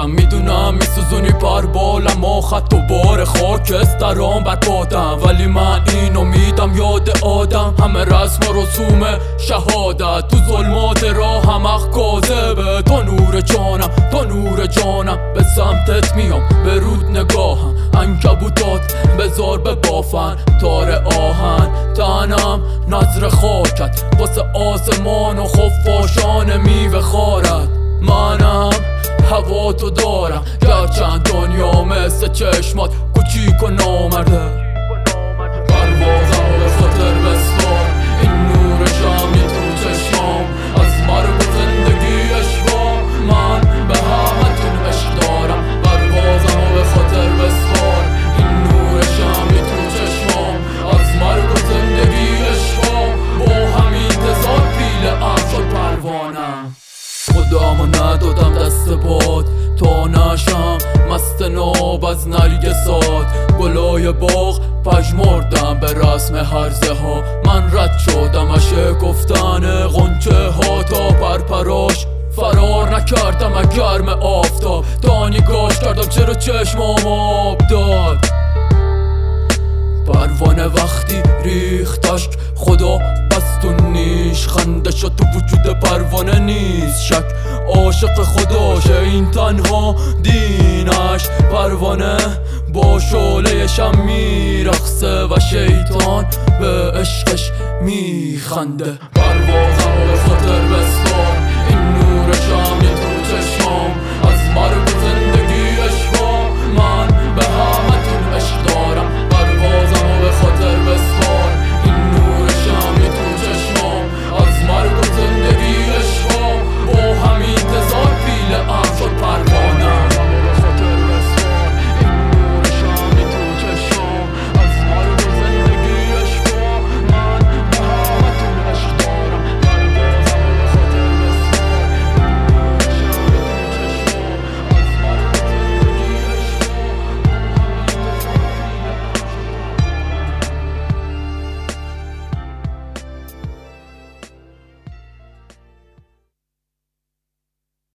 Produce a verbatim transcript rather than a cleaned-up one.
دادم. میدونم میسوزونی پر بالم و خط و بار خاکسترام بر پادم، ولی من اینو میدم یاد آدم همه رسم و رسوم شهادت. تو ظلمات راه هم کاذبه، تا نور جانم تا نور جانم به سمتت میام به رود نگاهم. عنکبوتات بذار به بافن تار آهن، تنم نظر خاکت واسه آسمان و خفاشان میوه خارت. منم هوا تو دارم گرچند دنیا مثل چشمات کوچیک و نامرده. پروازم به خاطر بسپار این نور شمی تو چشمام، از مرگ و زندگی اشوا من به همتون عشق دارم. پروازم به خاطر بسپار این نور شمی تو چشمام، از مرگ و زندگی اشوا با همین تزار پیل ام شد پروانم. خودمو ندادم دست باد تا نشم مست ناب از نرگسات. گلای باغ پژمردم به رسم هرزه ها، من رد شدم از شکفتن غنچه ها تا پرپراش فرار نکردم از گرم آفتاب. تا نگاش کردم چرا چشمام آب داد. پروانه وقتی ریختش خدا بستون نیش، خنده شد تو وجود پروانه نیست شک. عاشق خداشه این تنها دینش، پروانه با شعله شم میرقصه و شیطان به عشقش میخنده. پروازم به خاطر بسپار این نور شمی تو